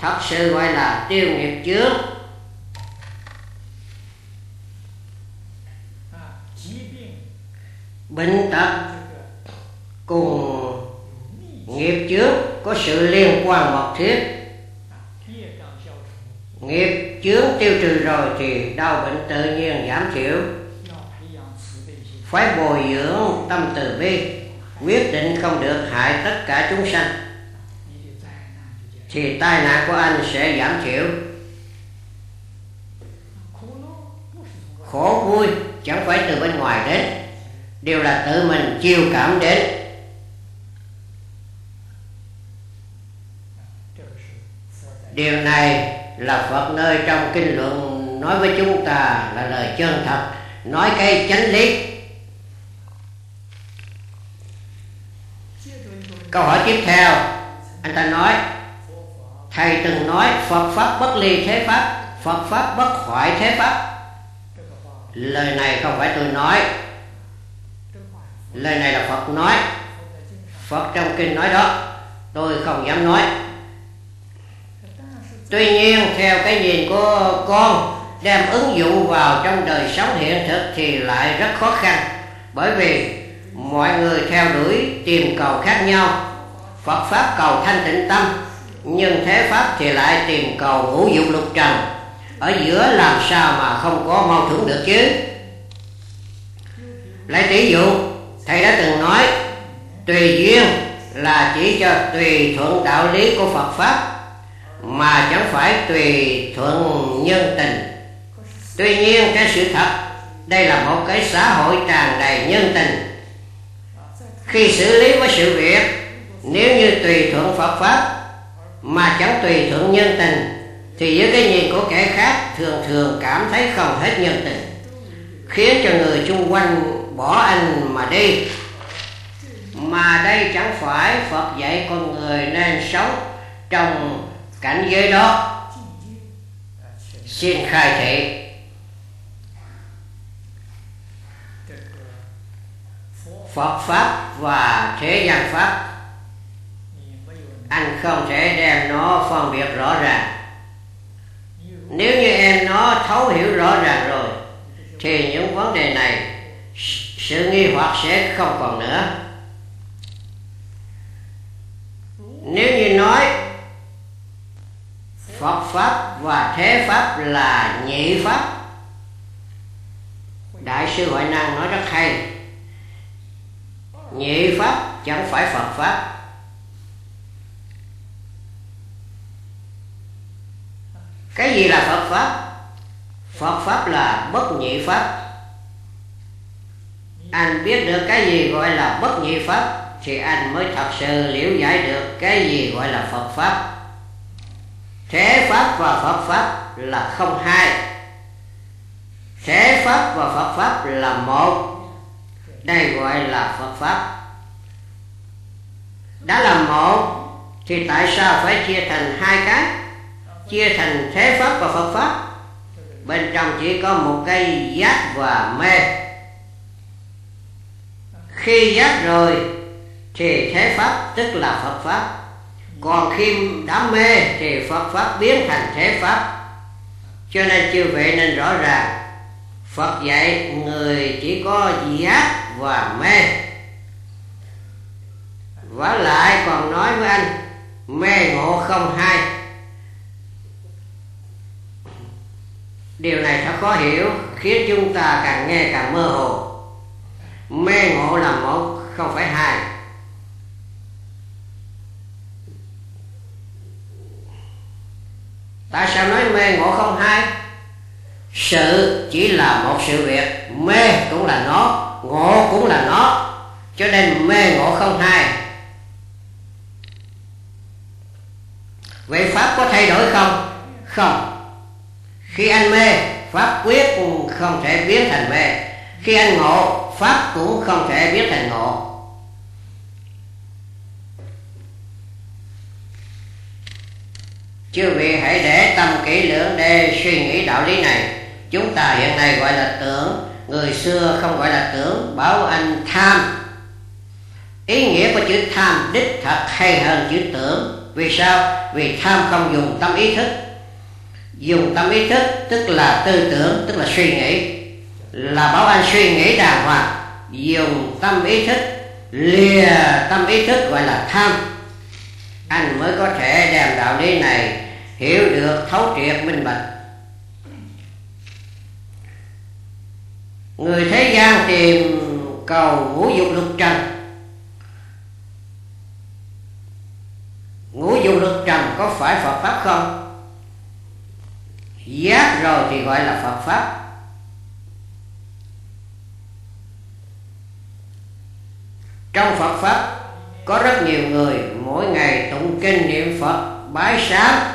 thật sự gọi là tiêu nghiệp chướng. Bệnh tật cùng nghiệp chướng có sự liên quan mật thiết. Nghiệp chướng tiêu trừ rồi thì đau bệnh tự nhiên giảm thiểu. Phải bồi dưỡng tâm từ bi, quyết định không được hại tất cả chúng sanh, thì tai nạn của anh sẽ giảm thiểu. Khổ vui chẳng phải từ bên ngoài đến, đều là tự mình chiêu cảm đến. Điều này là Phật nơi trong kinh luận nói với chúng ta là lời chân thật, nói cái chánh lý. Câu hỏi tiếp theo, anh ta nói: thầy từng nói Phật pháp bất ly thế pháp, Phật pháp bất hoại thế pháp. Lời này không phải tôi nói, lời này là Phật nói. Phật trong kinh nói đó, tôi không dám nói. Tuy nhiên theo cái nhìn của con đem ứng dụng vào trong đời sống hiện thực thì lại rất khó khăn, bởi vì mọi người theo đuổi tìm cầu khác nhau. Phật pháp cầu thanh tịnh tâm, nhưng thế pháp thì lại tìm cầu ngũ dục lục trần. Ở giữa làm sao mà không có mâu thuẫn được chứ? Lấy tỷ dụ, thầy đã từng nói tùy duyên là chỉ cho tùy thuận đạo lý của Phật pháp, mà chẳng phải tùy thuận nhân tình. Tuy nhiên cái sự thật, đây là một cái xã hội tràn đầy nhân tình. Khi xử lý với sự việc, nếu như tùy thuận Phật pháp mà chẳng tùy thuận nhân tình, thì với cái nhìn của kẻ khác thường thường cảm thấy không hết nhân tình, khiến cho người xung quanh bỏ anh mà đi. Mà đây chẳng phải Phật dạy con người nên sống trong cảnh giới đó. Xin khai thị, Phật pháp và thế gian pháp, anh không thể đem nó phân biệt rõ ràng. Nếu như em nó thấu hiểu rõ ràng rồi, thì những vấn đề này, sự nghi hoặc sẽ không còn nữa. Nếu như nói Phật pháp và thế pháp là nhị pháp, Đại sư Huệ Năng nói rất hay. Nhị pháp chẳng phải Phật pháp. Cái gì là Phật pháp? Phật pháp là bất nhị pháp. Anh biết được cái gì gọi là bất nhị pháp, thì anh mới thật sự liễu giải được cái gì gọi là Phật pháp. Thế pháp và Phật pháp là không hai. Thế pháp và Phật pháp là một. Đây gọi là Phật pháp. Đã là một thì tại sao phải chia thành hai cái? Chia thành thế pháp và Phật pháp. Bên trong chỉ có một cái giác và mê. Khi giác rồi thì thế pháp tức là Phật pháp. Còn khi đã mê thì Phật pháp biến thành thế pháp. Cho nên chư vị nên rõ ràng, Phật dạy người chỉ có giác và mê. Vả lại còn nói với anh mê ngộ không hai. Điều này thật khó hiểu, khiến chúng ta càng nghe càng mơ hồ. Mê ngộ là một, không phải hai. Tại sao nói mê ngộ không hai? Sự chỉ là một sự việc, mê cũng là nó, ngộ cũng là nó, cho nên mê ngộ không hai. Vậy pháp có thay đổi không? Không. Khi anh mê, pháp quyết cũng không thể biến thành mê. Khi anh ngộ, pháp cũng không thể biến thành ngộ. Chư vị hãy để tâm kỹ lưỡng để suy nghĩ đạo lý này. Chúng ta hiện nay gọi là tưởng, người xưa không gọi là tưởng, bảo anh tham. Ý nghĩa của chữ tham đích thật hay hơn chữ tưởng. Vì sao? Vì tham không dùng tâm ý thức. Dùng tâm ý thức tức là tư tưởng, tức là suy nghĩ, là bảo anh suy nghĩ đàng hoàng. Dùng tâm ý thức, lìa tâm ý thức gọi là tham. Anh mới có thể đem đạo lý này hiểu được thấu triệt minh bạch. Người thế gian tìm cầu ngũ dục lục trần. Ngũ dục lục trần có phải Phật Pháp không? Giác rồi thì gọi là Phật Pháp. Trong Phật Pháp có rất nhiều người mỗi ngày tụng kinh niệm Phật, bái sám.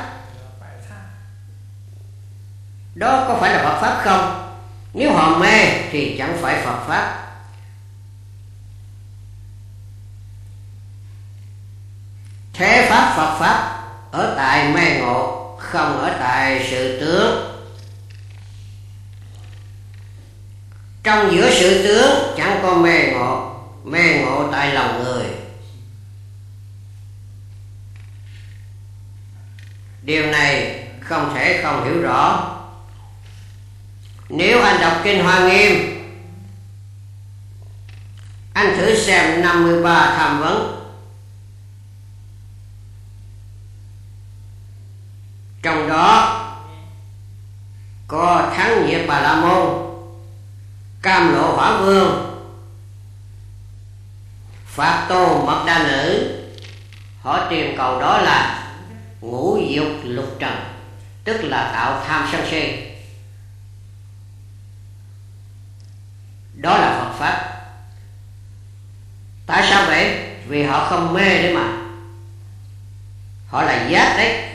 Đó có phải là Phật Pháp không? Nếu họ mê thì chẳng phải Phật Pháp. Thế Pháp Phật Pháp ở tại mê ngộ, không ở tại sự tướng. Trong giữa sự tướng chẳng có mê ngộ, mê ngộ tại lòng người. Điều này không thể không hiểu rõ. Nếu anh đọc kinh Hoa Nghiêm, anh thử xem 53 tham vấn. Trong đó có Thắng Nhiệt Bà La Môn, Cam Lộ Hỏa Vương, Pháp Tô Mật Đa Nữ. Họ tìm cầu đó là ngũ dục lục trần, tức là tạo tham sân si. Đó là Phật Pháp. Tại sao vậy? Vì họ không mê đấy mà. Họ là giác đấy.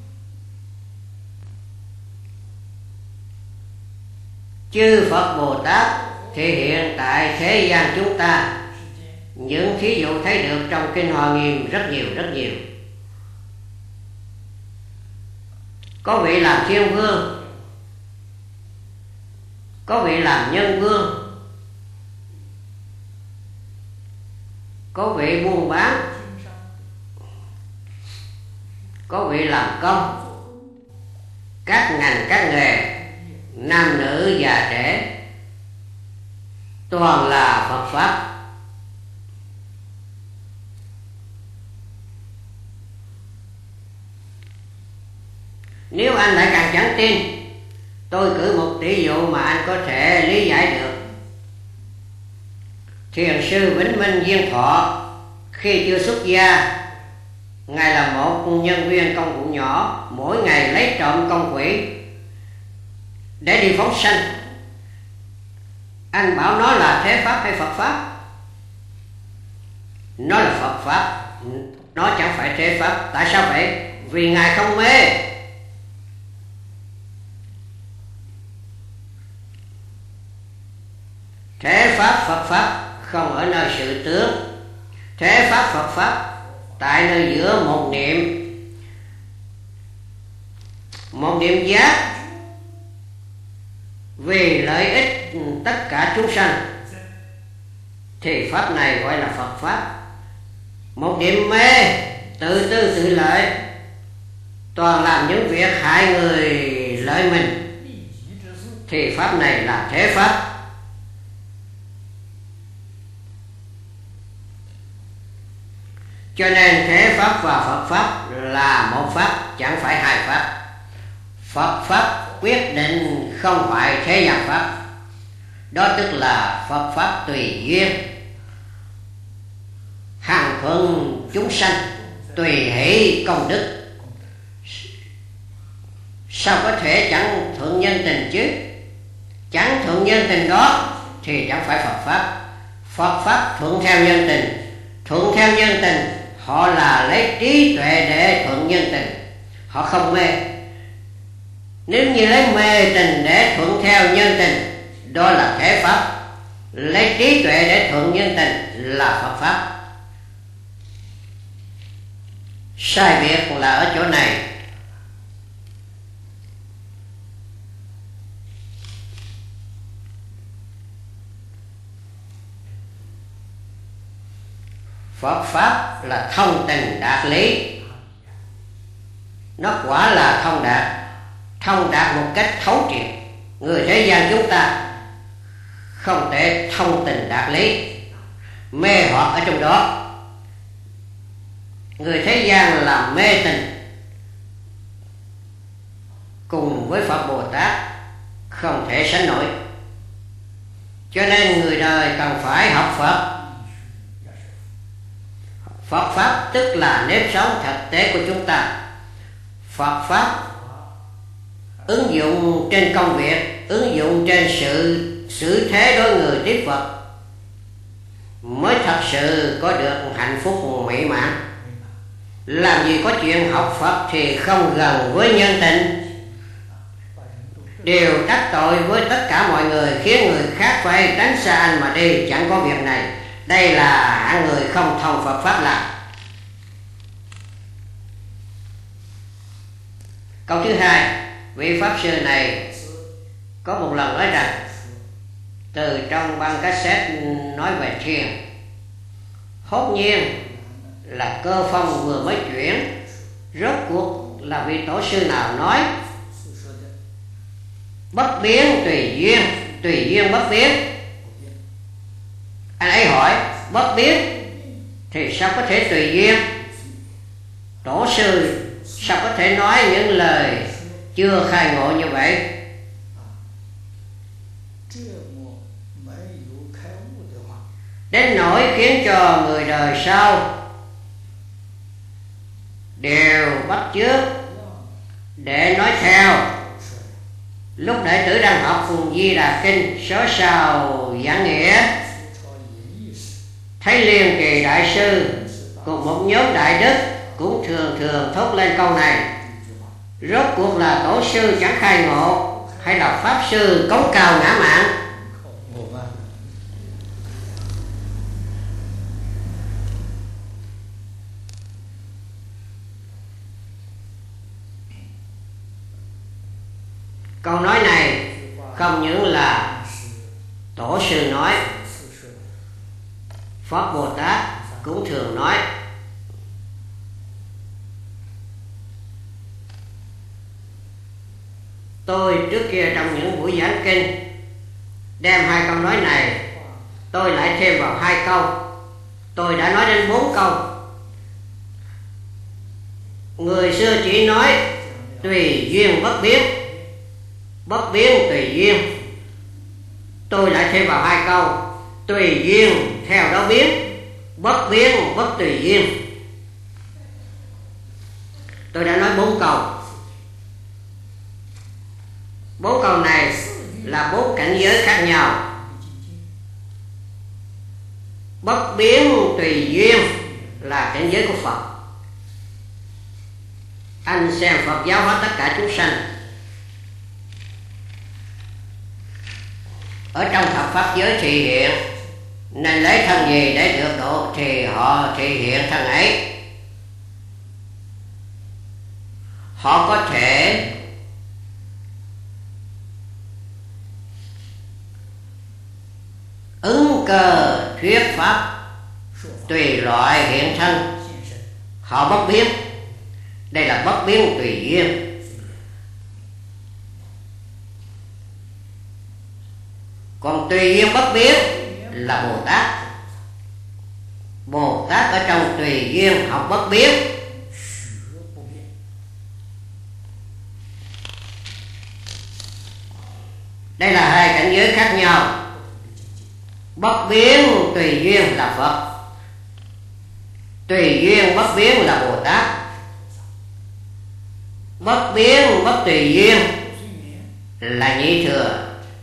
Chư Phật Bồ Tát thể hiện tại thế gian chúng ta. Những thí dụ thấy được trong kinh Hoa Nghiêm rất nhiều. Có vị làm thiên vương, có vị làm nhân vương, có vị buôn bán, có vị làm công, các ngành các nghề, nam nữ già trẻ, toàn là Phật Pháp. Nếu anh lại càng chẳng tin, tôi cử một tỷ dụ mà anh có thể lý giải được. Thiền sư Vĩnh Minh Diên Thọ khi chưa xuất gia, Ngài là một nhân viên công vụ nhỏ, mỗi ngày lấy trộm công quỹ để đi phóng sanh. Anh bảo nó là thế Pháp hay Phật Pháp? Nó là Phật Pháp, nó chẳng phải thế Pháp. Tại sao vậy? Vì Ngài không mê. Thế Pháp Phật Pháp không ở nơi sự tướng. Thế Pháp Phật Pháp tại nơi giữa một niệm giác vì lợi ích tất cả chúng sanh, thì Pháp này gọi là Phật Pháp. Một niệm mê tự tư tự lợi, toàn làm những việc hại người lợi mình, thì Pháp này là thế Pháp. Cho nên thế Pháp và Phật Pháp là một Pháp, chẳng phải hai Pháp. Phật Pháp quyết định không phải thế gian Pháp. Đó tức là Phật Pháp tùy duyên, hằng thuận chúng sanh, tùy hỷ công đức. Sao có thể chẳng thuận nhân tình chứ? Chẳng thuận nhân tình đó thì chẳng phải Phật Pháp. Phật Pháp thuận theo nhân tình. Thuận theo nhân tình, họ là lấy trí tuệ để thuận nhân tình, họ không mê. Nếu như lấy mê tình để thuận theo nhân tình, đó là thế Pháp. Lấy trí tuệ để thuận nhân tình là Phật Pháp. Sai biệt là ở chỗ này. Phật Pháp là thông tình đạt lý, nó quả là thông đạt một cách thấu triệt. Người thế gian chúng ta không thể thông tình đạt lý, mê hoặc ở trong đó. Người thế gian làm mê tình, cùng với Phật Bồ Tát không thể sánh nổi. Cho nên người đời cần phải học Phật. Phật Pháp tức là nếp sống thực tế của chúng ta. Phật Pháp ứng dụng trên công việc, ứng dụng trên xử thế đối người tiếp Phật, mới thật sự có được hạnh phúc mỹ mãn. Làm gì có chuyện học Phật thì không gần với nhân tình, đều đắc tội với tất cả mọi người, khiến người khác phải tránh xa anh mà đi, chẳng có việc này. Đây là hạng người không thông Phật Pháp làm. Câu thứ hai, vị Pháp Sư này có một lần nói rằng từ trong băng cassette nói về thiền, hốt nhiên là cơ phong vừa mới chuyển. Rốt cuộc là vị tổ sư nào nói bất biến tùy duyên bất biến? Anh ấy hỏi bất biến thì sao có thể tùy duyên? Tổ sư sao có thể nói những lời chưa khai ngộ như vậy? Đến nỗi khiến cho người đời sau đều bắt chước để nói theo. Lúc đệ tử đang học Di Đà Kinh, số sao giảng nghĩa, thấy Liên Kỳ Đại Sư cùng một nhóm đại đức cũng thường thốt lên câu này: rốt cuộc là tổ sư chẳng khai ngộ, hay là Pháp Sư cống cao ngã mạn? Câu nói này không những là tổ sư nói, Pháp Bồ Tát cũng thường nói. Tôi trước kia trong những buổi giảng kinh đem hai câu nói này, tôi lại thêm vào 2 câu. Tôi đã nói đến 4 câu. Người xưa chỉ nói tùy duyên bất biến, bất biến tùy duyên. Tôi lại thêm vào 2 câu, tùy duyên theo đó biến, bất biến bất tùy duyên. Tôi đã nói 4 câu. 4 câu này là 4 cảnh giới khác nhau. Bất biến tùy duyên là cảnh giới của Phật. Anh xem Phật giáo hóa tất cả chúng sanh. Ở trong thập pháp giới thị hiện, nên lấy thân gì để được độ thì họ thị hiện thân ấy. Họ có thể ứng cơ thuyết pháp, tùy loại hiện thân. Họ bất biến. Đây là bất biến tùy duyên. Còn tùy duyên bất biến là Bồ Tát. Bồ Tát ở trong tùy duyên học bất biến. Đây là 2 cảnh giới khác nhau. Bất biến tùy duyên là Phật, tùy duyên bất biến là Bồ Tát. Bất biến bất tùy duyên là Nhị Thừa.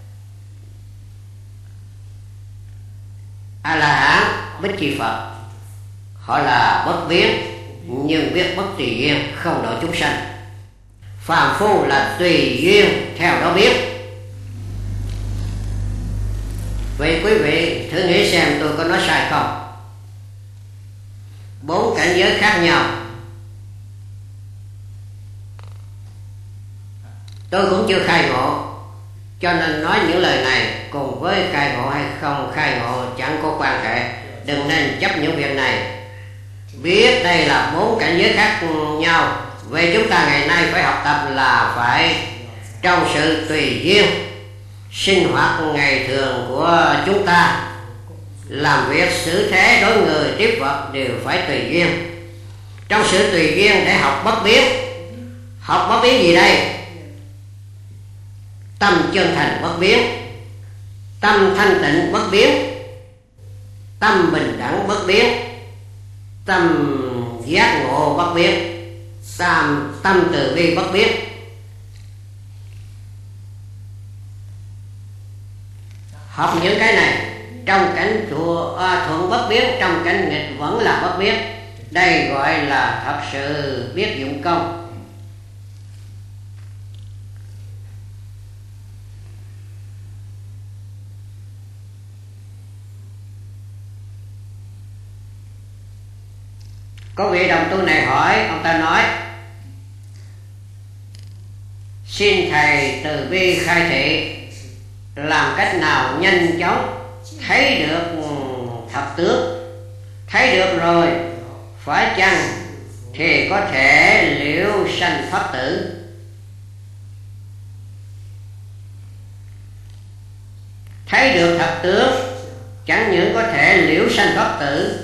A-la-hán Bích Chi Phật, họ là bất biến nhưng biết bất tùy duyên, không độ chúng sanh. Phàm phu là tùy duyên theo đó biết. Vậy quý vị thử nghĩ xem tôi có nói sai không? 4 cảnh giới khác nhau. Tôi cũng chưa khai ngộ, cho nên nói những lời này cùng với khai ngộ hay không khai ngộ chẳng có quan hệ. Đừng nên chấp những việc này. Biết đây là 4 cảnh giới khác nhau, Vậy chúng ta ngày nay phải học tập là phải trong sự tùy duyên sinh hoạt ngày thường của chúng ta, làm việc xử thế đối người tiếp vật đều phải tùy duyên. Trong sự tùy duyên để học bất biến. Học bất biến gì đây? Tâm chân thành bất biến, tâm thanh tịnh bất biến, tâm bình đẳng bất biến, tâm giác ngộ bất biến, tâm từ bi bất biến. Học những cái này trong cảnh thuận bất biến, trong cảnh nghịch vẫn là bất biến. Đây gọi là thật sự biết dụng công. Có vị đồng tu này hỏi, ông ta nói: xin thầy từ bi khai thị, làm cách nào nhanh chóng thấy được thật tướng? Thấy được rồi phải chăng thì có thể liễu sanh pháp tử? Thấy được thật tướng chẳng những có thể liễu sanh pháp tử.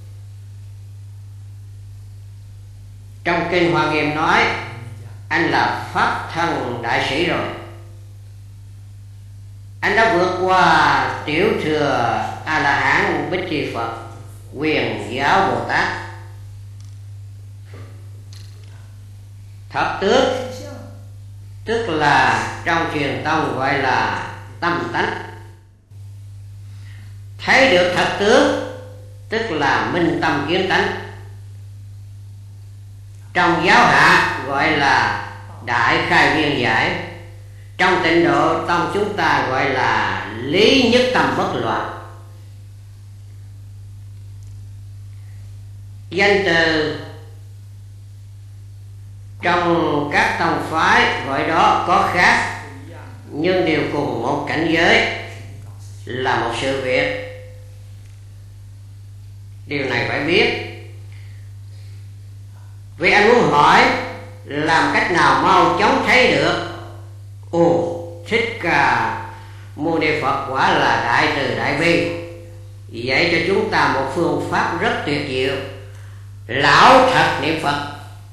Trong kinh Hoa Nghiêm nói anh là pháp thân đại sĩ rồi. Anh đã vượt qua tiểu thừa A La Hán Bích Chi Phật, Quyền Giáo Bồ Tát. Thật tướng tức là trong truyền tông gọi là tâm tánh. Thấy được thật tướng tức là minh tâm kiến tánh. Trong giáo hạ gọi là đại khai viên giải. Trong tịnh độ tông chúng ta gọi là lý nhất tâm bất loạn. Danh từ trong các tông phái gọi đó có khác, nhưng đều cùng một cảnh giới, là một sự việc. Điều này phải biết. Vì anh muốn hỏi làm cách nào mau chóng thấy được. Ồ, Thích Ca Mâu Ni Phật quả là đại từ đại bi, dạy cho chúng ta một phương pháp rất tuyệt diệu. Lão thật niệm Phật.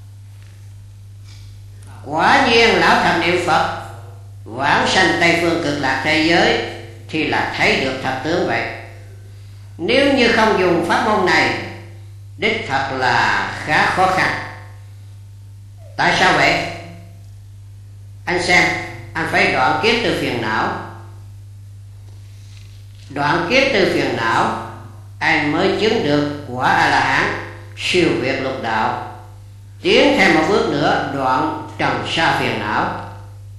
Quả nhiên lão thật niệm Phật, vãng sanh Tây phương cực lạc thế giới thì là thấy được thật tướng vậy. Nếu như không dùng pháp môn này, đích thật là khá khó khăn. Tại sao vậy? Anh xem, anh phải đoạn kiết từ phiền não. Đoạn kiết từ phiền não, anh mới chứng được quả A-la-hán, siêu việt lục đạo. Tiến thêm một bước nữa, đoạn trần sa phiền não.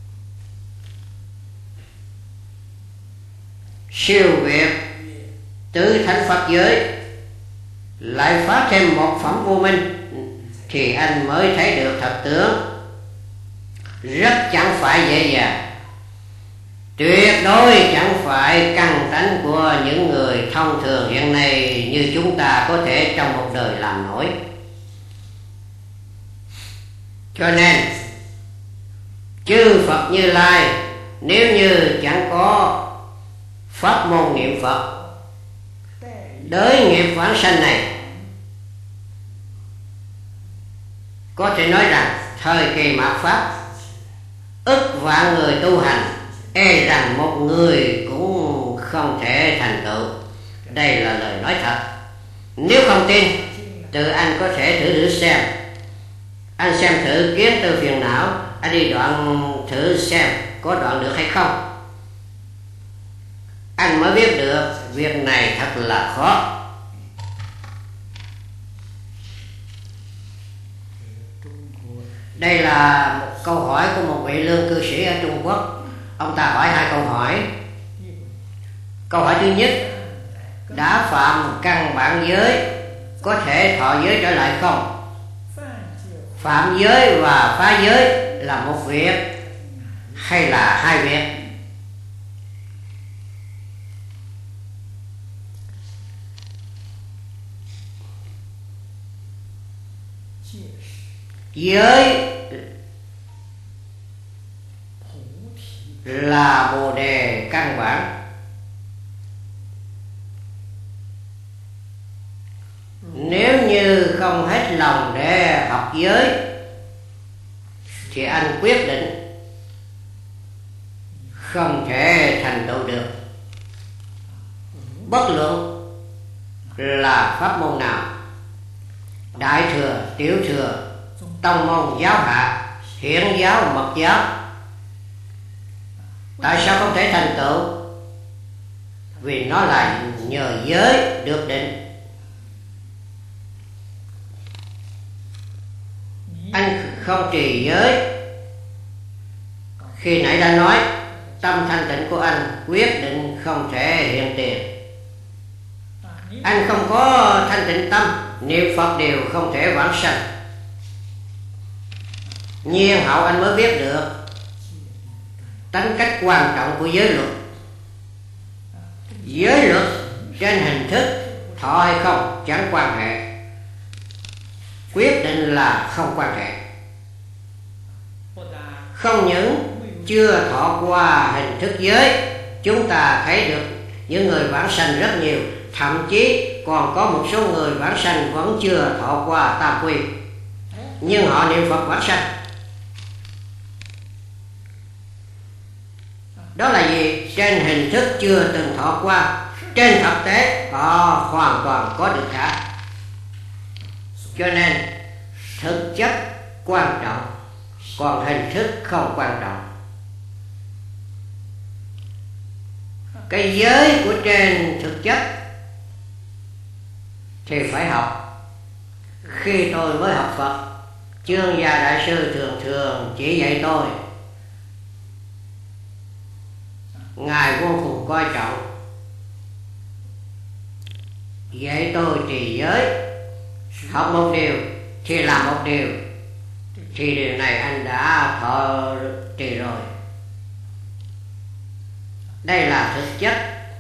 Siêu việt tứ thánh pháp giới, lại phát thêm một phẩm vô minh, thì anh mới thấy được thật tướng. Rất chẳng phải dễ dàng, tuyệt đối chẳng phải căn tánh của những người thông thường hiện nay như chúng ta có thể trong một đời làm nổi. Cho nên chư Phật Như Lai nếu như chẳng có pháp môn niệm Phật đới nghiệp vãng sanh này, có thể nói rằng thời kỳ mạt pháp ức vạn người tu hành, e rằng một người cũng không thể thành tựu. Đây là lời nói thật. Nếu không tin, tự anh có thể thử xem. Anh xem thử kiến từ phiền não, anh đi đoạn thử xem có đoạn được hay không. Anh mới biết được việc này thật là khó. Đây là một câu hỏi của một vị lương cư sĩ ở Trung Quốc. Ông ta hỏi hai câu hỏi. Câu hỏi thứ nhất: đã phạm căn bản giới có thể thọ giới trở lại không? Phạm giới và phá giới là một việc hay là hai việc? Giới là bồ đề căn bản. Nếu như không hết lòng để học giới thì anh quyết định không thể thành tựu được. Bất luận là pháp môn nào, đại thừa, tiểu thừa, tông môn, giáo hạ, hiển giáo, mật giáo, tại sao không thể thành tựu? Vì nó là nhờ giới được định. Anh không trì giới, khi nãy đã nói tâm thanh tịnh của anh quyết định không thể hiện tiền. Anh không có thanh tịnh tâm, niệm Phật đều không thể vãng sanh. Nhiên hậu anh mới biết được tính cách quan trọng của giới luật. Giới luật trên hình thức thọ hay không chẳng quan hệ, quyết định là không quan hệ. Không những chưa thọ qua hình thức giới, chúng ta thấy được những người vãng sanh rất nhiều, thậm chí còn có một số người vãng sanh vẫn chưa thọ qua tam quy, nhưng họ niệm Phật vãng sanh. Đó là gì? Trên hình thức chưa từng thọ qua, trên thực tế họ hoàn toàn có được cả. Cho nên thực chất quan trọng, còn hình thức không quan trọng. Cái giới của trên thực chất thì phải học. Khi tôi mới học Phật, Chương Gia Đại Sư thường thường chỉ dạy tôi, Ngài vô cùng coi trọng dạy tôi trì giới. Học một điều thì làm một điều, thì điều này anh đã thọ trì rồi. Đây là thực chất.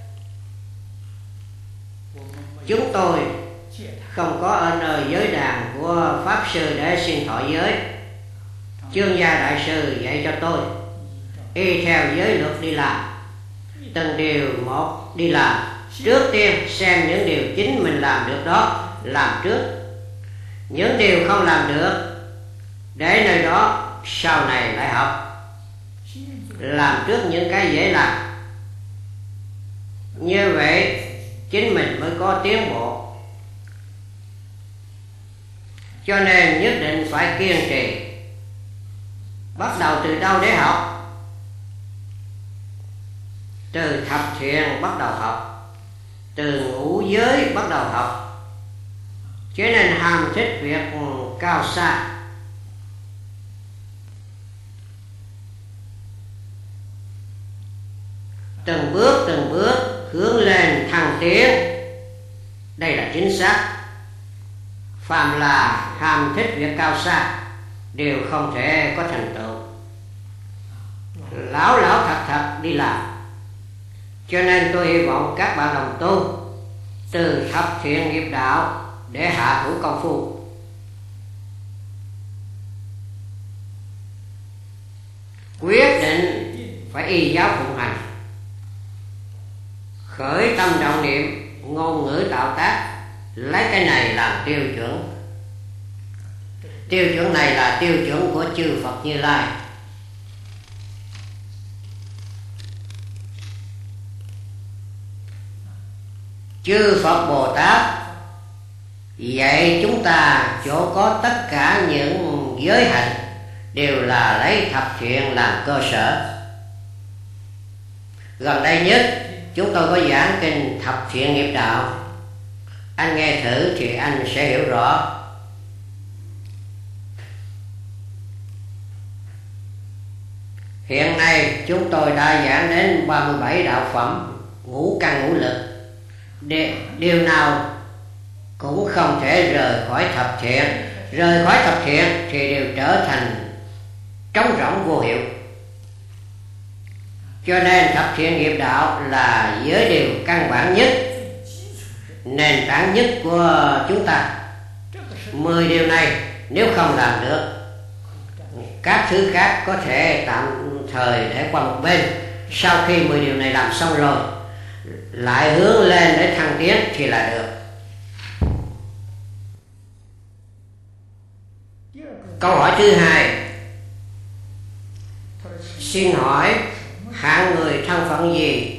Chúng tôi không có ở nơi giới đàn của Pháp Sư để xin thọ giới. Chương Gia Đại Sư dạy cho tôi y theo giới luật đi làm, từng điều một đi làm. Trước tiên xem những điều chính mình làm được đó, làm trước. Những điều không làm được để nơi đó sau này lại học. Làm trước những cái dễ làm, như vậy chính mình mới có tiến bộ. Cho nên nhất định phải kiên trì. Bắt đầu từ đâu để học? Từ thập thiện bắt đầu học, từ ngũ giới bắt đầu học. Cho nên ham thích việc cao xa. Từng bước hướng lên thăng tiến. Đây là chính xác. Phàm là ham thích việc cao xa đều không thể có thành tựu. Lão thật đi làm. Cho nên tôi hy vọng các bạn đồng tu từ thập thiện nghiệp đạo để hạ thủ công phu. Quyết định phải y giáo phụng hành, khởi tâm trọng niệm, ngôn ngữ tạo tác, lấy cái này làm tiêu chuẩn. Tiêu chuẩn này là tiêu chuẩn của chư Phật Như Lai. Chư Phật Bồ Tát dạy chúng ta chỗ có tất cả những giới hạnh đều là lấy thập thiện làm cơ sở. Gần đây nhất chúng tôi có giảng kinh thập thiện nghiệp đạo. Anh nghe thử thì anh sẽ hiểu rõ. Hiện nay chúng tôi đã giảng đến 37 đạo phẩm, ngũ căn ngũ lực. Điều nào cũng không thể rời khỏi thập thiện. Rời khỏi thập thiện thì đều trở thành trống rỗng vô hiệu. Cho nên thập thiện nghiệp đạo là giới điều căn bản nhất, nền tảng nhất của chúng ta. 10 điều này nếu không làm được các thứ khác có thể tạm thời để qua một bên. Sau khi 10 điều này làm xong rồi, lại hướng lên để thăng tiến thì là được. Câu hỏi thứ hai, xin hỏi hạng người thân phận gì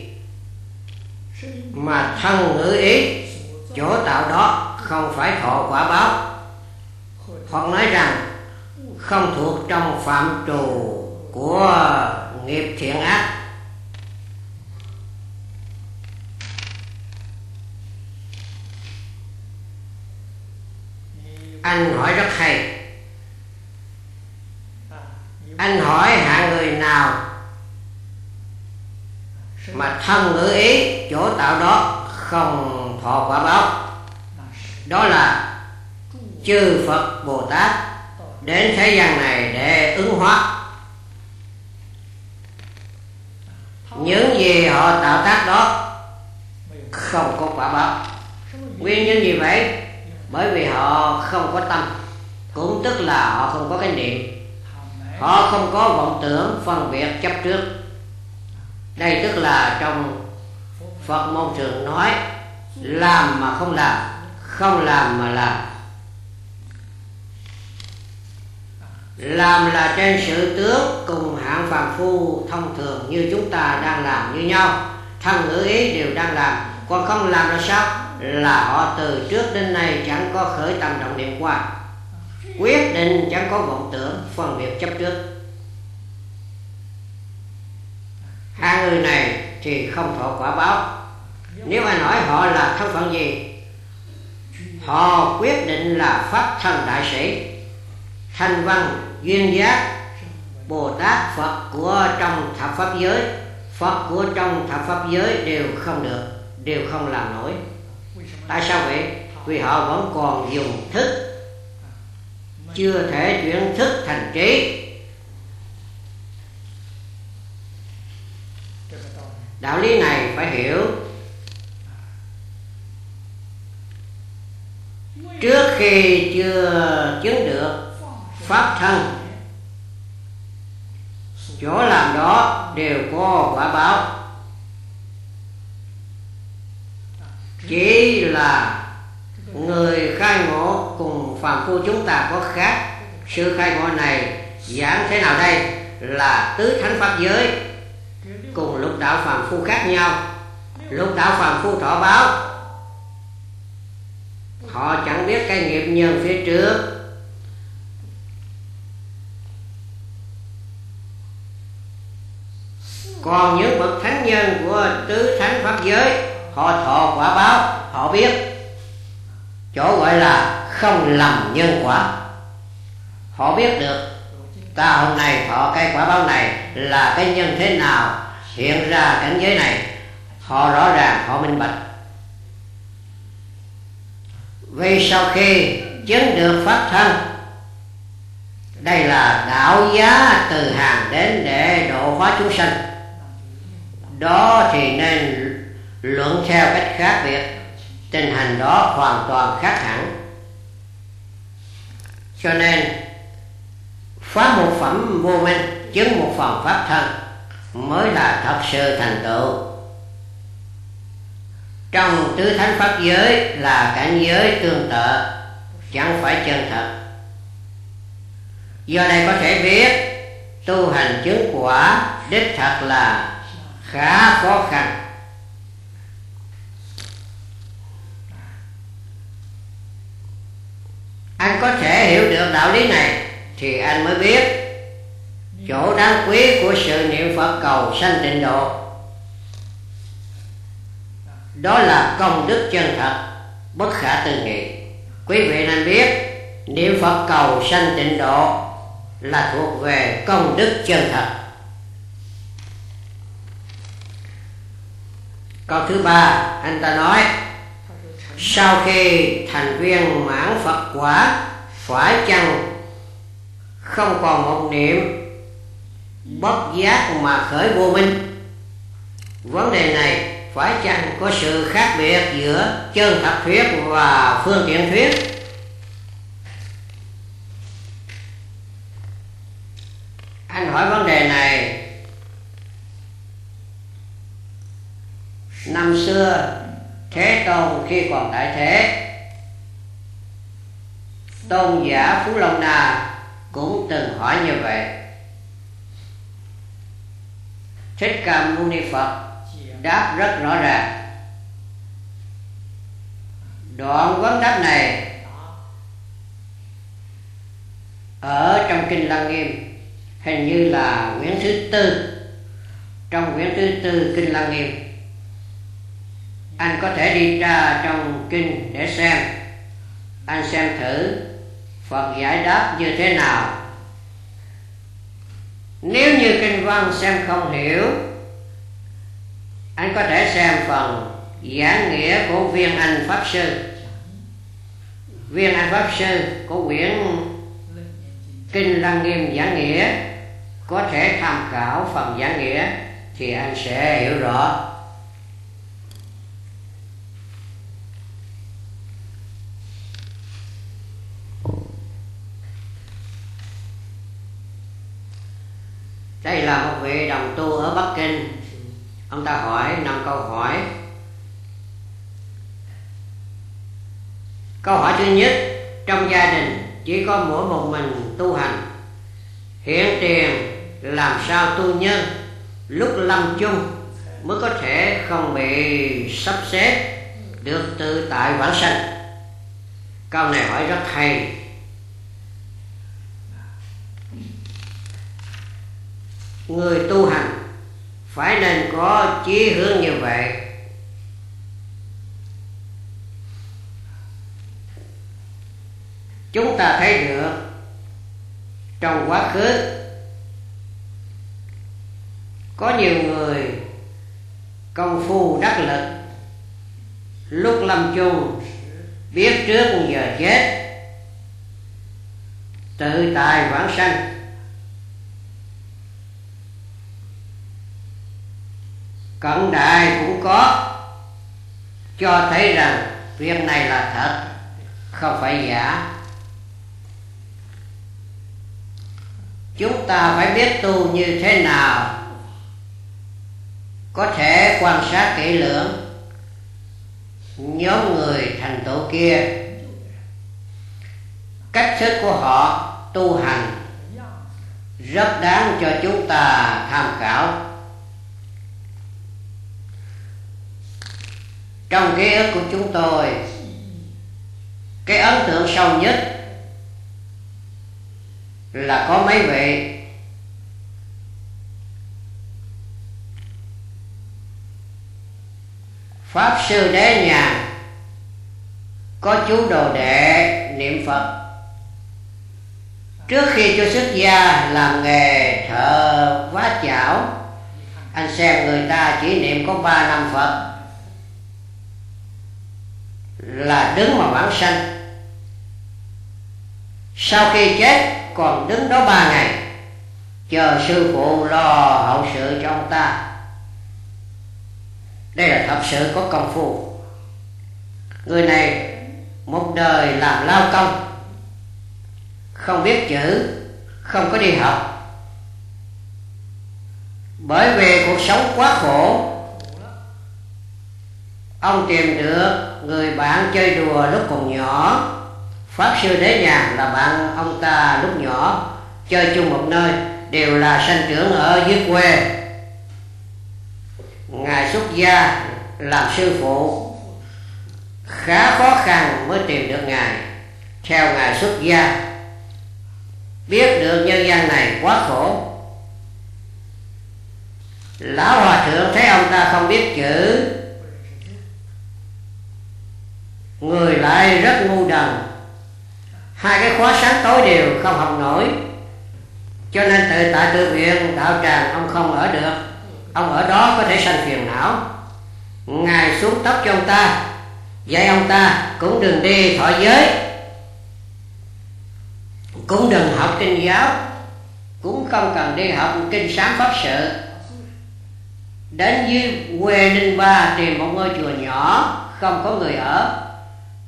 mà thân ngữ ý chỗ tạo đó không phải thọ quả báo, hoặc nói rằng không thuộc trong phạm trù của nghiệp thiện ác? Anh hỏi rất hay. Anh hỏi hạng người nào mà thân ngữ ý chỗ tạo đó không thọ quả báo? Đó là chư Phật Bồ Tát đến thế gian này để ứng hóa. Những gì họ tạo tác đó không có quả báo. Nguyên nhân gì vậy? Bởi vì họ không có tâm, cũng tức là họ không có cái niệm. Họ không có vọng tưởng phân biệt chấp trước. Đây tức là trong Phật môn thường nói làm mà không làm, không làm mà làm. Làm là trên sự tướng cùng hạng phàm phu thông thường như chúng ta đang làm như nhau, thân ngữ ý đều đang làm. Còn không làm là sao? Là họ từ trước đến nay chẳng có khởi tâm động niệm qua, quyết định chẳng có vọng tưởng phân biệt chấp trước. Hai người này thì không thọ quả báo. Nếu anh hỏi họ là thân phận gì, họ quyết định là pháp thân đại sĩ, thanh văn, duyên giác, Bồ Tát, Phật của trong thập pháp giới. Phật của trong thập pháp giới đều không được, đều không làm nổi. Tại sao vậy? Vì họ vẫn còn dùng thức, chưa thể chuyển thức thành trí. Đạo lý này phải hiểu. Trước khi chưa chứng được pháp thân, chỗ làm đó đều có quả báo. Chỉ là người khai ngộ cùng phàm phu chúng ta có khác. Sự khai ngộ này giảng thế nào đây? Là tứ thánh pháp giới cùng lục đạo phàm phu khác nhau. Lục đạo phàm phu thọ báo, họ chẳng biết cái nghiệp nhân phía trước. Còn những bậc thánh nhân của tứ thánh pháp giới, họ thọ quả báo, họ biết. Chỗ gọi là không lầm nhân quả. Họ biết được ta hôm nay thọ cái quả báo này là cái nhân thế nào hiện ra cảnh giới này. Họ rõ ràng, họ minh bạch. Vì sau khi chứng được pháp thân, đây là đạo giá từ hàng đến để độ hóa chúng sanh, đó thì nên luận theo cách khác biệt. Tình hình đó hoàn toàn khác hẳn. Cho nên phá một phẩm vô minh, chứng một phần pháp thân mới là thật sự thành tựu. Trong tứ thánh pháp giới là cảnh giới tương tự, chẳng phải chân thật. Do đây có thể biết tu hành chứng quả đích thật là khá khó khăn. Anh có thể hiểu được đạo lý này thì anh mới biết chỗ đáng quý của sự niệm Phật cầu sanh tịnh độ. Đó là công đức chân thật, bất khả tư nghị. Quý vị nên biết niệm Phật cầu sanh tịnh độ là thuộc về công đức chân thật. Câu thứ ba, anh ta nói sau khi thành viên mãn Phật quả, phải chăng không còn một niệm bất giác mà khởi vô minh? Vấn đề này phải chăng có sự khác biệt giữa chân thật thuyết và phương tiện thuyết? Anh hỏi vấn đề này năm xưa Thế Tôn khi còn tại thế, tôn giả Phú Long Na cũng từng hỏi như vậy. Thích Ca Mâu Ni Phật đáp rất rõ ràng. Đoạn vấn đáp này ở trong kinh Lăng Nghiêm, hình như là quyển thứ tư. Trong quyển thứ tư kinh Lăng Nghiêm, anh có thể đi ra trong kinh để xem. Anh xem thử Phật giải đáp như thế nào. Nếu như kinh văn xem không hiểu, anh có thể xem phần giảng nghĩa của Viên Anh Pháp Sư. Viên Anh Pháp Sư của quyển kinh Lăng Nghiêm giảng nghĩa, có thể tham khảo phần giảng nghĩa thì anh sẽ hiểu rõ. Đây là một vị đồng tu ở Bắc Kinh. Ông ta hỏi 5 câu hỏi. Câu hỏi thứ nhất: trong gia đình chỉ có mỗi một mình tu hành, hiện tiền làm sao tu nhân lúc lâm chung mới có thể không bị sắp xếp được tự tại vãng sanh? Câu này hỏi rất hay. Người tu hành phải nên có chí hướng như vậy. Chúng ta thấy được trong quá khứ có nhiều người công phu đắc lực, lúc lâm chung biết trước giờ chết, tự tại vãng sanh. Cận đại cũng có, cho thấy rằng việc này là thật, không phải giả. Chúng ta phải biết tu như thế nào. Có thể quan sát kỹ lưỡng nhóm người thành tựu kia, cách thức của họ tu hành rất đáng cho chúng ta tham khảo. Trong ký ức của chúng tôi, cái ấn tượng sâu nhất là có mấy vị Pháp Sư Đế Nhàn có chú đồ đệ niệm Phật. Trước khi cho xuất gia làm nghề thợ vá chảo, anh xem người ta chỉ niệm có 3 năm Phật là đứng mà vãng sanh. Sau khi chết còn đứng đó 3 ngày chờ sư phụ lo hậu sự cho ông ta. Đây là thật sự có công phu. Người này một đời làm lao công, không biết chữ, không có đi học. Bởi vì cuộc sống quá khổ, ông tìm được người bạn chơi đùa lúc còn nhỏ. Pháp Sư Đế Nhàn là bạn ông ta lúc nhỏ, chơi chung một nơi, đều là sanh trưởng ở dưới quê. Ngài xuất gia làm sư phụ, khá khó khăn mới tìm được Ngài. Theo Ngài xuất gia, biết được nhân gian này quá khổ. Lão hòa thượng thấy ông ta không biết chữ, người lại rất ngu đần, 2 cái khóa sáng tối đều không học nổi, cho nên tự tại tự nguyện đạo tràng ông không ở được. Ông ở đó có thể sanh phiền não. Ngài xuống tóc cho ông ta, dạy ông ta cũng đừng đi thọ giới, cũng đừng học kinh giáo, cũng không cần đi học kinh sám pháp sự. Đến dưới quê Ninh Ba tìm một ngôi chùa nhỏ không có người ở,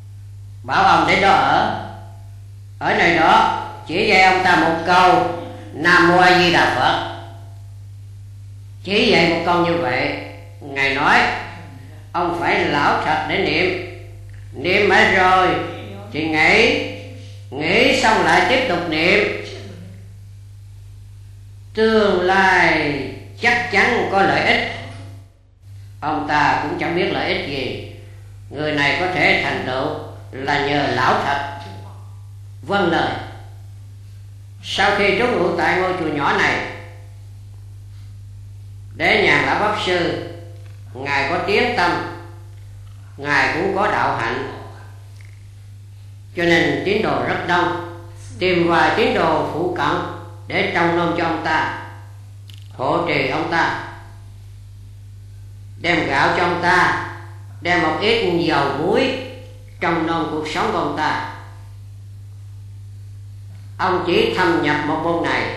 bảo ông đến đó ở nơi đó chỉ dạy ông ta một câu Nam Mô A Di Đà Phật. Chỉ dạy một câu như vậy. Ngài nói ông phải lão thật để niệm mãi rồi thì nghĩ xong lại tiếp tục niệm, tương lai chắc chắn có lợi ích. Ông ta cũng chẳng biết lợi ích gì. Người này có thể thành tựu là nhờ lão thật vâng lời. Sau khi trú ngụ tại ngôi chùa nhỏ này, Đế Nhàn Lão Pháp Sư, ngài có tiếng tâm, ngài cũng có đạo hạnh, cho nên tín đồ rất đông. Tìm vài tín đồ phụ cận để trông nom cho ông ta, hộ trì ông ta, đem gạo cho ông ta, đem một ít dầu muối trông nom cuộc sống của ông ta. Ông chỉ thâm nhập một môn này,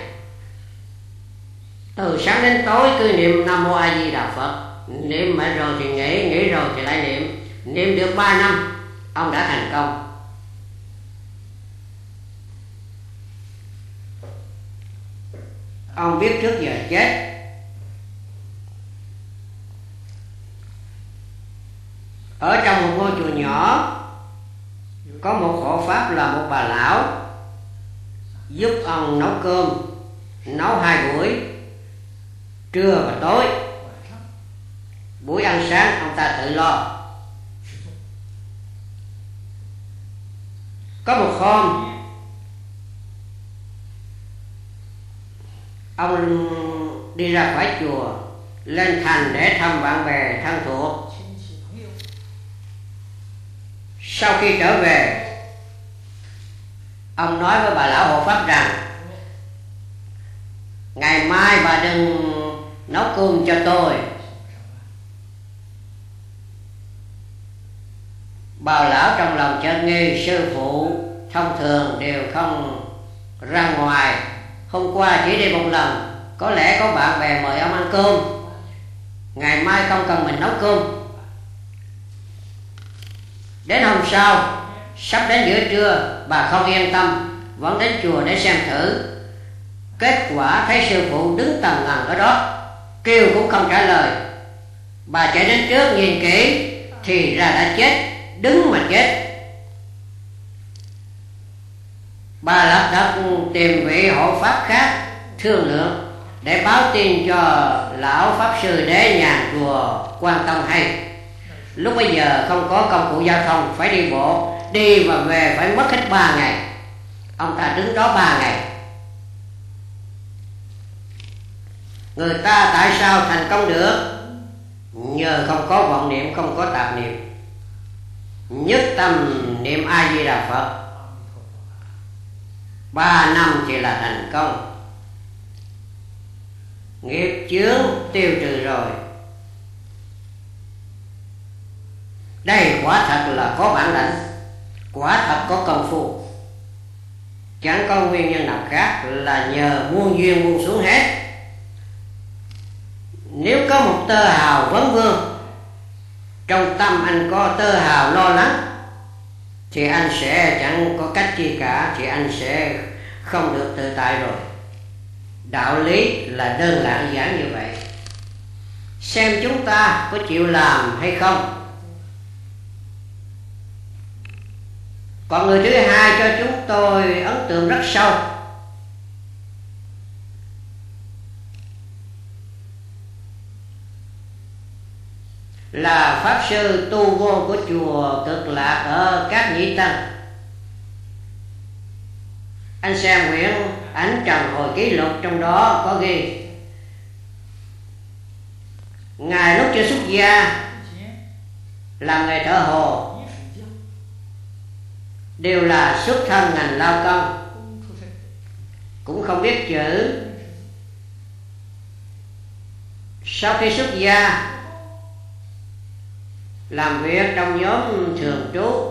từ sáng đến tối cứ niệm Nam Mô A Di Đà Phật. Niệm mãi rồi thì nghĩ rồi thì lại niệm được 3 năm, ông đã thành công. Ông biết trước giờ chết. Ở trong một ngôi chùa nhỏ có một hộ pháp là một bà lão, giúp ông nấu cơm, nấu 2 buổi, trưa và tối. Buổi ăn sáng ông ta tự lo. Có một hôm ông đi ra khỏi chùa lên thành để thăm bạn bè thân thuộc. Sau khi trở về, ông nói với bà lão hộ pháp rằng ngày mai bà đừng nấu cơm cho tôi. Bà lão trong lòng chợt nghi, sư phụ thông thường đều không ra ngoài, hôm qua chỉ đi một lần, có lẽ có bạn bè mời ông ăn cơm, ngày mai không cần mình nấu cơm. Đến hôm sau, sắp đến giữa trưa, bà không yên tâm, vẫn đến chùa để xem thử. Kết quả thấy sư phụ đứng tần ngần ở đó, kêu cũng không trả lời. Bà chạy đến trước nhìn kỹ thì ra đã chết, đứng mà chết. Bà lập tức tìm vị hộ pháp khác thương lượng để báo tin cho lão pháp sư Đế Nhàn chùa Quan Tông hay. Lúc bây giờ không có công cụ giao thông, phải đi bộ, đi và về phải mất hết 3 ngày. Ông ta đứng đó 3 ngày. Người ta tại sao thành công được? Nhờ không có vọng niệm, không có tạp niệm, nhất tâm niệm A Di Đà Phật. 3 năm thì là thành công, nghiệp chướng tiêu trừ rồi. Đây quả thật là có bản lãnh, quả thật có công phu. Chẳng có nguyên nhân nào khác là nhờ muôn duyên buông xuống hết. Nếu có một tơ hào vấn vương, trong tâm anh có tơ hào lo lắng, thì anh sẽ chẳng có cách chi cả, thì anh sẽ không được tự tại rồi. Đạo lý là đơn giản như vậy. Xem chúng ta có chịu làm hay không. Còn người thứ hai cho chúng tôi ấn tượng rất sâu. Là pháp sư tu vô của chùa Cực Lạc ở Cát Nhĩ Tân. Anh xem quyển ảnh trần hồi ký lục, trong đó có ghi ngài lúc chưa xuất gia làm nghề thợ hồ, đều là xuất thân ngành lao công, cũng không biết chữ. Sau khi xuất gia, làm việc trong nhóm thường trú,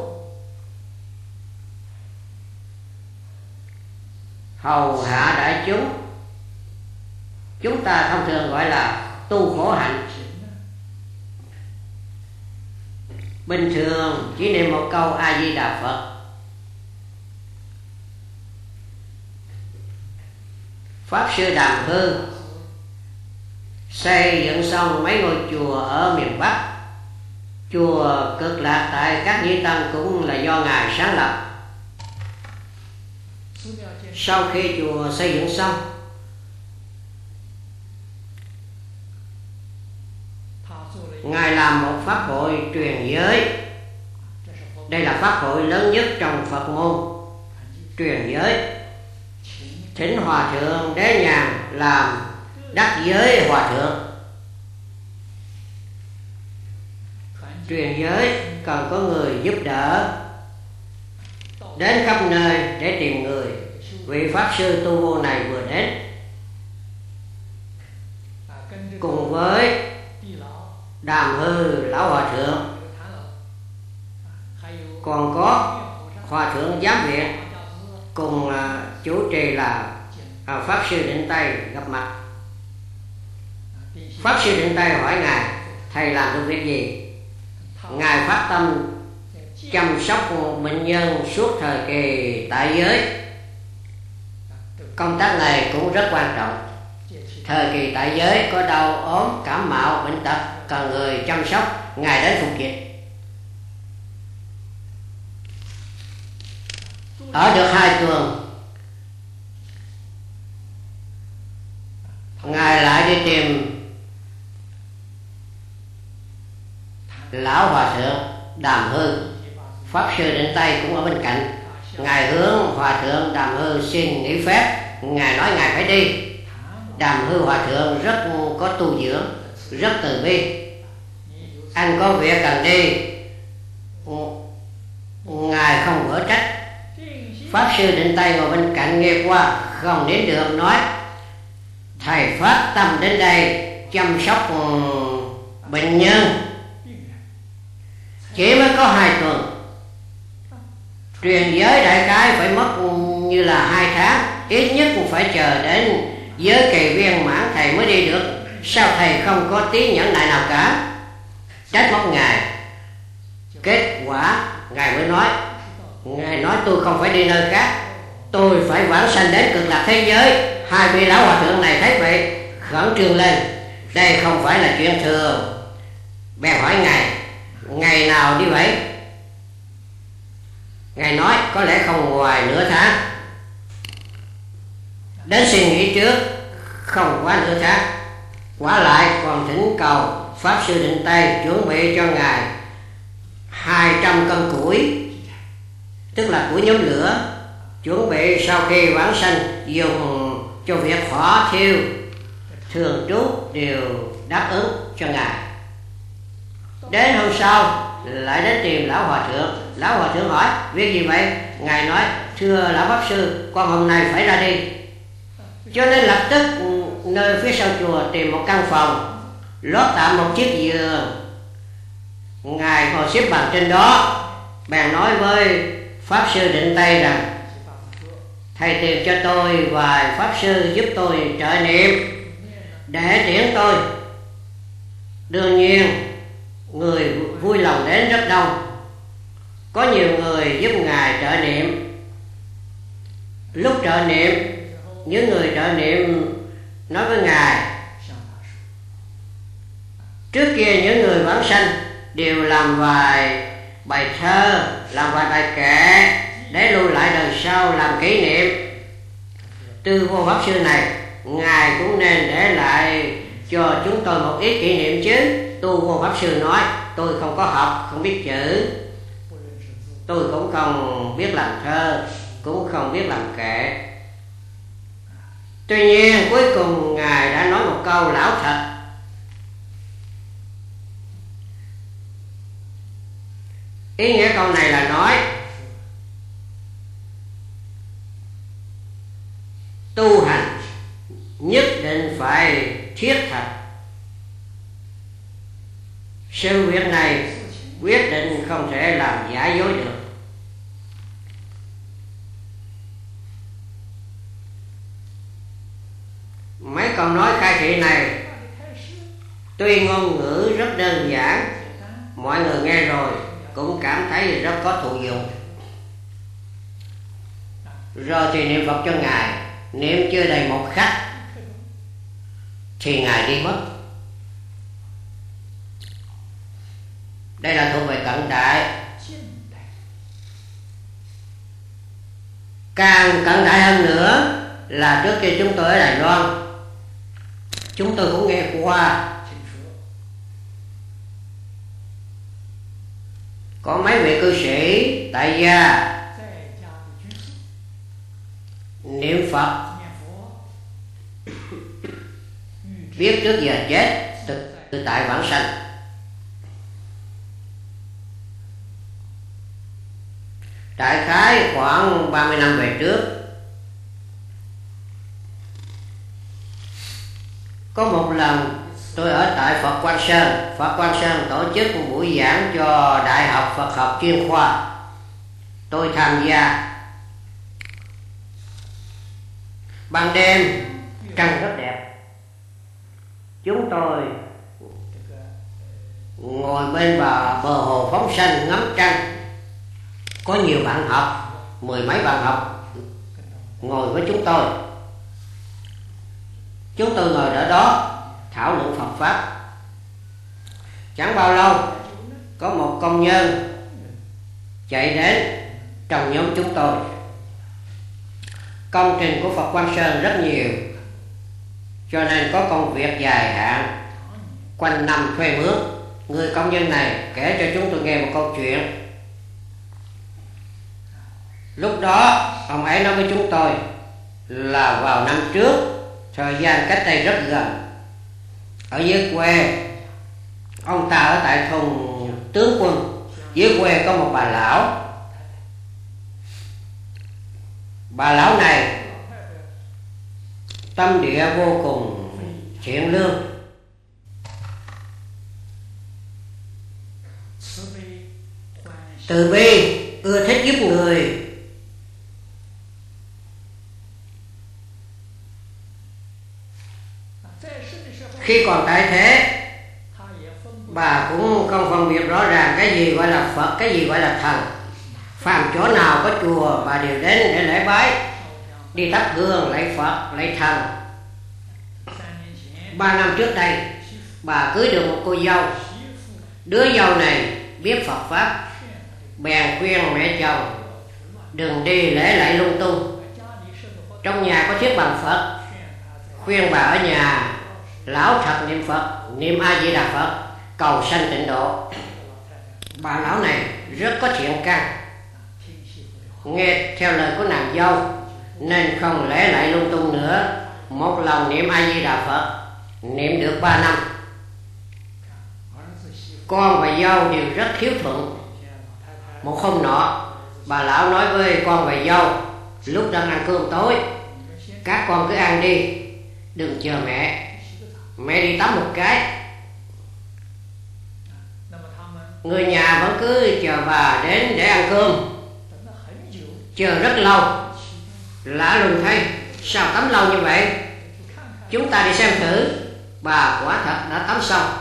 hầu hạ đại chúng, chúng ta thông thường gọi là tu khổ hạnh. Bình thường chỉ niệm một câu A Di Đà Phật. Pháp Sư Đàm Hư xây dựng xong mấy ngôi chùa ở miền Bắc. Chùa Cực Lạc tại Cát Nhĩ Tâm cũng là do Ngài sáng lập. Sau khi chùa xây dựng xong, Ngài làm một pháp hội truyền giới. Đây là pháp hội lớn nhất trong Phật môn truyền giới. Thỉnh Hòa Thượng Đế Nhàn làm đắc giới Hòa Thượng. Truyền giới cần có người giúp đỡ, đến khắp nơi để tìm người. Vị Pháp Sư tu vô này vừa đến, cùng với Đàm Hư Lão Hòa Thượng, còn có Hòa Thượng Giám Viện cùng chủ trì là Pháp Sư Định Tây gặp mặt. Pháp Sư Định Tây hỏi Ngài: thầy làm được việc gì? Ngài phát tâm chăm sóc bệnh nhân suốt thời kỳ tại giới. Công tác này cũng rất quan trọng. Thời kỳ tại giới có đau ốm, cảm mạo, bệnh tật cần người chăm sóc, Ngài đến phục dịch. Ở được 2 tuần, Ngài lại đi tìm Lão Hòa Thượng Đàm Hư. Pháp Sư Định Tây cũng ở bên cạnh. Ngài hướng Hòa Thượng Đàm Hư xin nghỉ phép. Ngài nói Ngài phải đi. Đàm Hư Hòa Thượng rất có tu dưỡng, rất từ bi. Anh có việc cần đi, Ngài không quở trách. Pháp Sư Định Tây ngồi bên cạnh nghe qua, không đến được, nói: thầy phát tâm đến đây chăm sóc bệnh nhân, chỉ mới có 2 tuần. Truyền giới đại khái phải mất như là 2 tháng, ít nhất cũng phải chờ đến giới kỳ viên mãn thầy mới đi được. Sao thầy không có tí nhẫn nại nào cả? Trách móc Ngài. Kết quả Ngài mới nói: Ngài nói tôi không phải đi nơi khác, tôi phải vãng sanh đến Cực Lạc thế giới. 2 vị Lão Hòa Thượng này thấy vậy khẩn trương lên, đây không phải là chuyện thường. Bèn hỏi Ngài: ngày nào đi vậy? Ngài nói có lẽ không ngoài nửa tháng. Đến suy nghĩ trước, không quá nửa tháng. Quả lại còn thỉnh cầu Pháp Sư Định Tây chuẩn bị cho Ngài 200 cân củi, tức là củi nhóm lửa, chuẩn bị sau khi vãng sanh dùng cho việc hỏa thiêu. Thường trú đều đáp ứng cho Ngài. Đến hôm sau lại đến tìm Lão Hòa Thượng. Lão Hòa Thượng hỏi: việc gì vậy? Ngài nói: thưa Lão Pháp Sư, con hôm nay phải ra đi. Cho nên lập tức nơi phía sau chùa tìm một căn phòng, lót tạm một chiếc giường. Ngài ngồi xếp bằng trên đó, bèn nói với Pháp Sư Định Tây rằng: thầy tìm cho tôi vài Pháp Sư giúp tôi trợ niệm để tiễn tôi. Đương nhiên người vui lòng đến rất đông, có nhiều người giúp Ngài trợ niệm. Lúc trợ niệm, những người trợ niệm nói với Ngài: trước kia những người vãng sanh đều làm vài bài thơ, làm vài bài kệ để lưu lại đời sau làm kỷ niệm. Tư Vô Pháp Sư này, Ngài cũng nên để lại cho chúng tôi một ít kỷ niệm chứ. Tu Vô Pháp Sư nói: tôi không có học, không biết chữ, tôi cũng không biết làm thơ, cũng không biết làm kệ. Tuy nhiên cuối cùng Ngài đã nói một câu lão thật: ý nghĩa câu này là nói tu hành nhất định phải thiết thật. Sự việc này quyết định không thể làm giả dối được. Mấy câu nói khai thị này tuy ngôn ngữ rất đơn giản, mọi người nghe rồi cũng cảm thấy rất có thụ dụng. Rồi thì niệm Phật cho Ngài. niệm chưa đầy một khắc thì Ngài đi mất. Đây là thuộc về cận đại. Càng cận đại hơn nữa là trước khi chúng tôi ở Đài Loan, chúng tôi cũng nghe qua có mấy vị cư sĩ tại gia niệm Phật biết trước giờ chết tự tại vãng sanh. Đại khái khoảng 30 năm về trước, có một lần tôi ở tại Phật Quang Sơn. Phật Quang Sơn tổ chức một buổi giảng cho Đại học Phật học chuyên khoa. Tôi tham gia. Ban đêm trăng rất đẹp. Chúng tôi ngồi bên bờ hồ phóng sanh ngắm trăng. Có nhiều bạn học, 10 mấy bạn học ngồi với chúng tôi. Chúng tôi ngồi ở đó thảo luận Phật Pháp. Chẳng bao lâu có một công nhân chạy đến trong nhóm chúng tôi. Công trình của Phật Quang Sơn rất nhiều, cho nên có công việc dài hạn, quanh năm thuê mướn. Người công nhân này kể cho chúng tôi nghe một câu chuyện. Lúc đó ông ấy nói với chúng tôi là vào năm trước, thời gian cách đây rất gần, ở dưới quê ông ta ở tại thôn Tướng Quân, dưới quê có một bà lão. Bà lão này tâm địa vô cùng thiện lương, từ bi, ưa thích giúp người. Khi còn tại thế, bà cũng không phân biệt rõ ràng cái gì gọi là Phật, cái gì gọi là thần. Phàm chỗ nào có chùa bà đều đến để lễ bái, đi thắp hương lạy Phật, lạy thần. 3 năm trước đây, bà cưới được một cô dâu. Đứa dâu này biết Phật Pháp, bèn khuyên mẹ chồng đừng đi lễ lạy lung tung. Trong nhà có chiếc bàn Phật, khuyên bà ở nhà lão thật niệm Phật, niệm A Di Đà Phật, cầu sanh tịnh độ. Bà lão này rất có thiện căn, nghe theo lời của nàng dâu nên không lễ lại lung tung nữa. Một lòng niệm A Di Đà Phật, niệm được 3 năm. Con và dâu đều rất hiếu thuận. Một hôm nọ, bà lão nói với con và dâu lúc đang ăn cơm tối: các con cứ ăn đi, đừng chờ mẹ, mẹ đi tắm một cái. Người nhà vẫn cứ chờ bà đến để ăn cơm, chờ rất lâu. Lạ lùng thay, sao tắm lâu như vậy? Chúng ta đi xem thử. Bà quả thật đã tắm xong.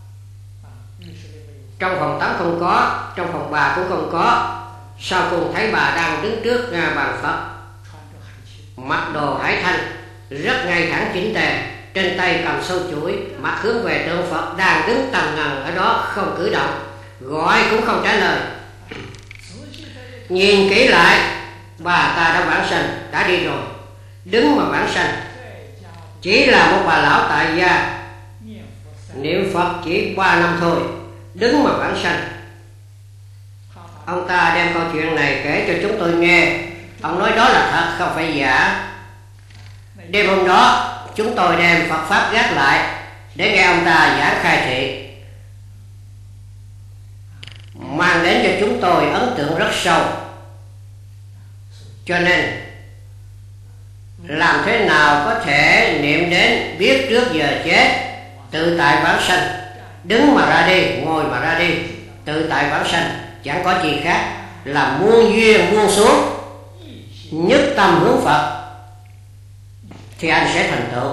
Trong phòng tắm không có, trong phòng bà cũng không có. Sau cùng thấy bà đang đứng trước bàn Phật, mặc đồ hải thanh, rất ngay thẳng chỉnh tề, trên tay cầm sâu chuỗi, mặt hướng về tượng Phật đang đứng tần ngần ở đó không cử động, gọi cũng không trả lời. Nhìn kỹ lại, bà ta đã vãng sanh, đã đi rồi. Đứng mà vãng sanh, chỉ là một bà lão tại gia, niệm Phật chỉ 3 năm thôi, đứng mà vãng sanh. Ông ta đem câu chuyện này kể cho chúng tôi nghe. Ông nói đó là thật, không phải giả. Đêm hôm đó, chúng tôi đem Phật Pháp gác lại để nghe ông ta giảng khai thị, mang đến cho chúng tôi ấn tượng rất sâu. Cho nên làm thế nào có thể niệm đến biết trước giờ chết, tự tại vãng sanh, đứng mà ra đi, ngồi mà ra đi, tự tại vãng sanh, chẳng có gì khác là muôn duyên buông xuống, nhất tâm hướng Phật, thì anh sẽ thành tựu.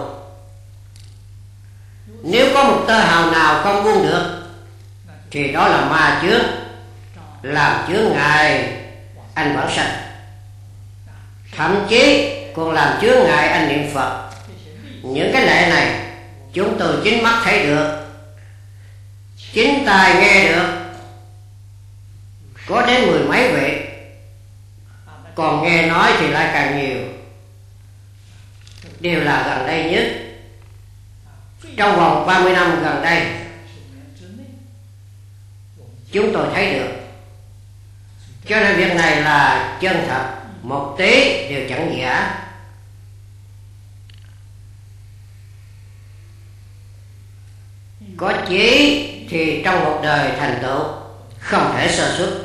Nếu có một tơ hào nào không buông được thì đó là ma chướng, làm chướng ngại anh vãng sanh. Thậm chí còn làm chướng ngại anh niệm Phật. Những cái lệ này chúng tôi chính mắt thấy được, chính tai nghe được, có đến 10 mấy vị, còn nghe nói thì lại càng nhiều. Đều là gần đây nhất, trong vòng 30 năm gần đây chúng tôi thấy được. Cho nên việc này là chân thật, một tí đều chẳng giả. Có chí thì trong một đời thành tựu không thể sơ xuất.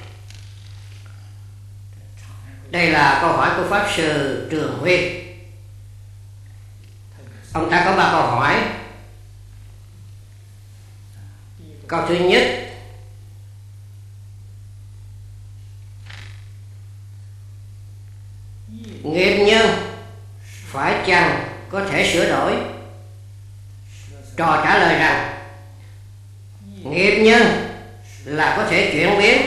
Đây là câu hỏi của Pháp Sư Trường Huy. Ông ta có 3 câu hỏi. Câu thứ nhất: nghiệp nhân phải chăng có thể sửa đổi? Trò trả lời rằng nghiệp nhân là có thể chuyển biến,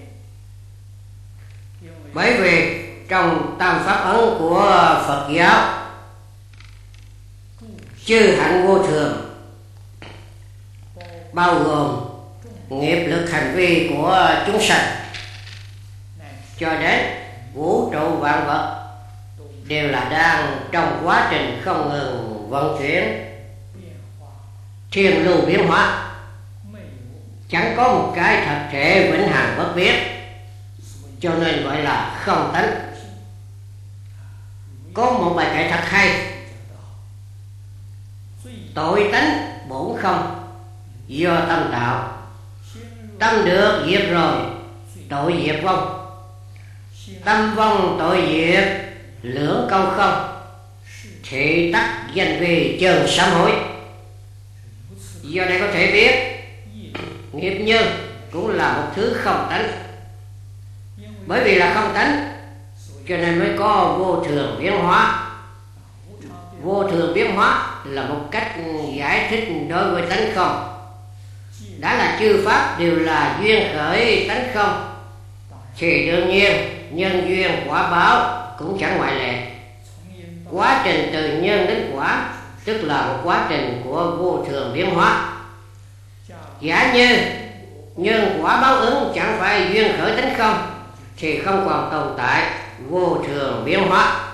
bởi vì trong tam pháp ấn của Phật giáo, chư hạnh vô thường bao gồm nghiệp lực hành vi của chúng sanh cho đến vũ trụ vạn vật đều là đang trong quá trình không ngừng vận chuyển, thiên lưu biến hóa, chẳng có một cái thật thể vĩnh hằng bất biến, cho nên gọi là không tánh. Có một bài kệ thật hay: tội tánh bổn không, do tâm tạo, tâm được diệt rồi, tội diệt vong, tâm vong tội diệt, lưỡng câu không, thị tắc danh vì chơn sám hối. Do đây có thể biết nghiệp nhân cũng là một thứ không tánh. Bởi vì là không tánh cho nên mới có vô thường biến hóa. Vô thường biến hóa là một cách giải thích đối với tánh không. Đã là chư pháp đều là duyên khởi tánh không, thì đương nhiên nhân duyên quả báo cũng chẳng ngoại lệ. Quá trình từ nhân đến quả tức là một quá trình của vô thường biến hóa. Giả như nhân quả báo ứng chẳng phải duyên khởi tánh không, thì không còn tồn tại vô thường biến hóa.